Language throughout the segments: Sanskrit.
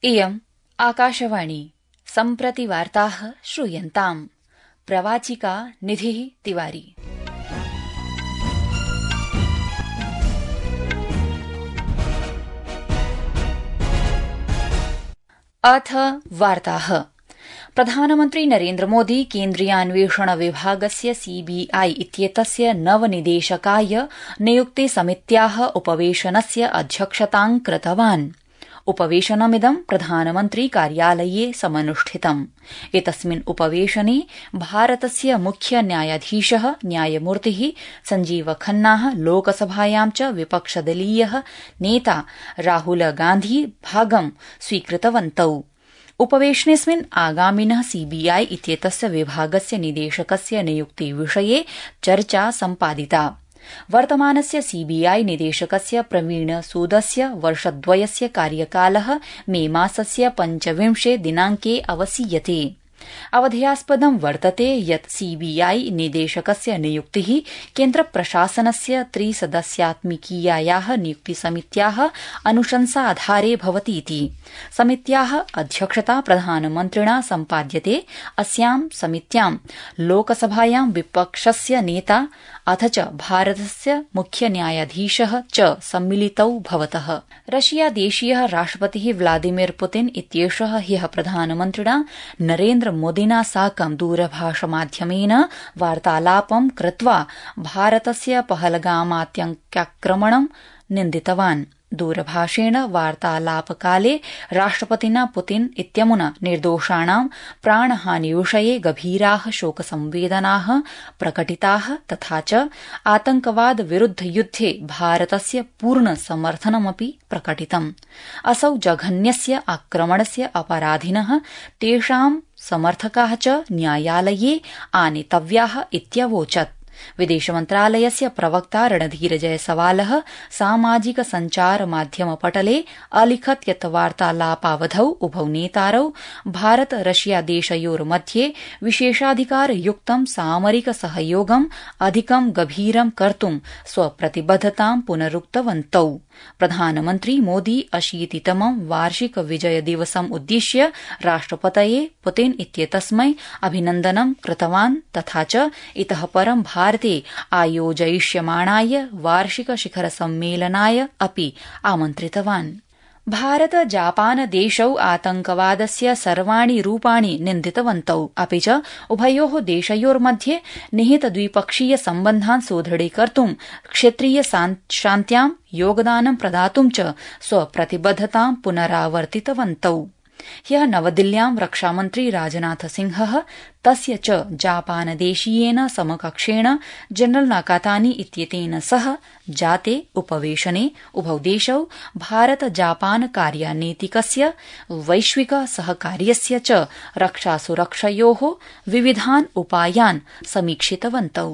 इयम् आकाशवाणी सम्प्रति वार्ताः श्रूयन्ताम्। प्रवाचिका निधिः तिवारी। अथ वार्ताः। प्रधानमन्त्री नरेन्द्र मोदी केन्द्रीयान्वेषण विभागस्य सीबीआई इत्येतस्य नवनिदेशकाय नियुक्ति समित्याः उपवेशनस्य अध्यक्षतां कृतवान्। उपवेशनमिदं प्रधानमन्त्री कार्यालये समनुष्ठितम्। एतस्मिन् उपवेशने भारतस्य मुख्य न्यायाधीशः न्यायमूर्तिः संजीव खन्नाः, लोकसभायां च विपक्षदलीयः नेता राहुल गान्धी भागं स्वीकृतवन्तौ। उपवेशनेऽस्मिन् आगामिनः सीबीआई इत्येतस्य विभागस्य निदेशकस्य नियुक्तिविषये चर्चा सम्पादिता। वर्तमानस्य सीबीआई निदेशकस्य प्रवीण सूदस्य वर्षद्वयस्य कार्यकालः मे मासस्य 25 दिनाङ्के अवसीयते। अवधेयास्पदं वर्तते यत् सीबीआई निदेशकस्य नियुक्तिः केन्द्रप्रशासनस्य त्रिसदस्यात्मिकीयायाः नियुक्तिसमित्याः अनुशंसाधारे भवतीति। समित्याः अध्यक्षता प्रधानमन्त्रिणा सम्पाद्यते। अस्यां समित्यां लोकसभायां विपक्षस्य नेता अथ च भारतस्य मुख्य न्यायाधीशः च सम्मिलितौ भवतः। रशियादेशीयः राष्ट्रपतिः व्लादिमीर पुतिन इत्येषः ह्यः प्रधानमन्त्रिणा नरेन्द्र मोदिना साकं दूरभाषमाध्यमेन वार्तालापं कृत्वा भारतस्य पहलगामातङ्क्याक्रमणं निन्दितवान्। दूरभाषेण वार्तालापकाले राष्ट्रपतिना पुतिन इत्यमुना निर्दोषाणां प्राणहानिविषये गभीराः शोकसंवेदनाः प्रकटिताः तथा च आतंकवाद विरुद्ध युद्धे भारतस्य पूर्ण समर्थनमपि प्रकटितम्। असौ जघन्यस्य आक्रमणस्य अपराधिनः तेषां समर्थकाः च न्यायालये आनेतव्याः इत्यवोचत्। विदेशमन्त्रालयस्य प्रवक्ता रणधीर जयसवालः सामाजिक सञ्चार माध्यमपटले अलिखत् यत् वार्तालापावधौ उभौ नेतारौ भारत रशिया देशयोर्मध्ये विशेषाधिकारयुक्तं सामरिक सहयोगं अधिकं गभीरं कर्तुं स्वप्रतिबद्धतां पुनरुक्तवन्तौ। प्रधानमन्त्री मोदी 80तमं वार्षिक विजय दिवसम् उद्दिश्य राष्ट्रपतये पुतिन इत्येतस्मै अभिनन्दनं कृतवान् तथा च इतः परं भारते आयोजयिष्यमाणाय वार्षिक शिखर सम्मेलनाय अपि आमन्त्रितवान्। भारत जापान देशौ आतंकवादस्य सर्वाणि रूपाणि निन्दितवन्तौ अपि च उभयोः देशयोर्मध्ये निहित द्विपक्षीय सम्बन्धान् सुदृढीकर्तुं क्षेत्रीय शान्त्यां योगदानं प्रदातुं च स्वप्रतिबद्धतां पुनरावर्तितवन्तौ। ह्यः नवदिल्ल्यां रक्षामन्त्री राजनाथ सिंहः तस्य च जापानदेशीयेन समकक्षेण जनरल नाकातानी इत्येतेन सह जाते उपवेशने उभौ देशौ भारत जापान कार्यानीतिकस्य वैश्विक सहकार्यस्य च रक्षासुरक्षयोः विविधान् उपायान् समीक्षितवन्तौ।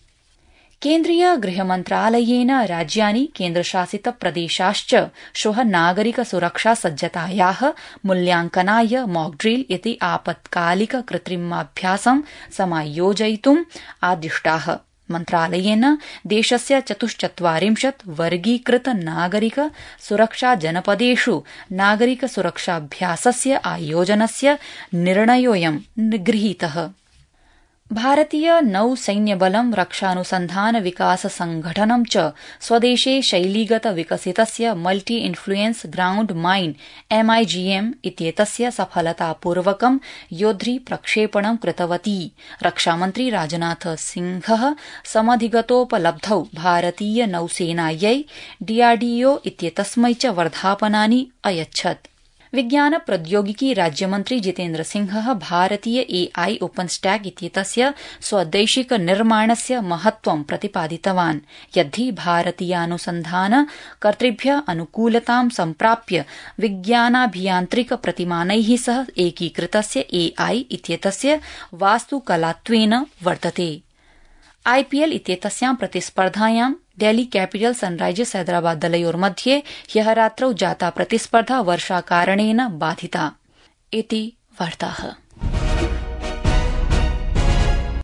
केन्द्रीय गृहमन्त्रालयेन राज्यानि केन्द्रशासित प्रदेशाश्च श्वः नागरिक सुरक्षा सज्जतायाः मूल्यांकनाय मॉकड्रिल इति आपत्कालिक कृत्रिमाभ्यासं समायोजयितुम् आदिष्टाः। मन्त्रालयेन देशस्य 44 वर्गीकृत नागरिक सुरक्षा जनपदेषु नागरिक सुरक्षाभ्यासस्य आयोजनस्य निर्णयोऽयं गृहीतः। भारतीय नौसैन्यबलं रक्षानुसन्धान विकास संघटनं च स्वदेशे शैलीगत विकसितस्य multi influence ground mine MIGM इत्येतस्य सफलतापूर्वकं योद्धि प्रक्षेपणं कृतवती। रक्षामन्त्री राजनाथ सिंहः समधिगतोपलब्धौ भारतीय नौसेनायै DRDO इत्येतस्मै च वर्धापनानि अयच्छत्। विज्ञान प्रौद्योगिकी राज्यमन्त्री जितेन्द्र सिंहः भारतीय AI ओपन स्टैक इत्येतस्य स्वदैशिक निर्माणस्य महत्त्वं प्रतिपादितवान्। यद्धि भारतीयानुसन्धान कर्तृभ्य अनुकूलतां सम्प्राप्य विज्ञानाभियान्त्रिक प्रतिमानैः सह एकीकृतस्य AI इत्येतस्य वास्तुकलात्वेन वर्तते। IPL इत्येतस्यां प्रतिस्पर्धायां डेल्ही कैपिटल सनराइजर्स हैदराबाद दलयोर्मध्ये ह्यः रात्रौ जाता प्रतिस्पर्धा वर्षाकारणेन बाधिता। इति वार्ताः।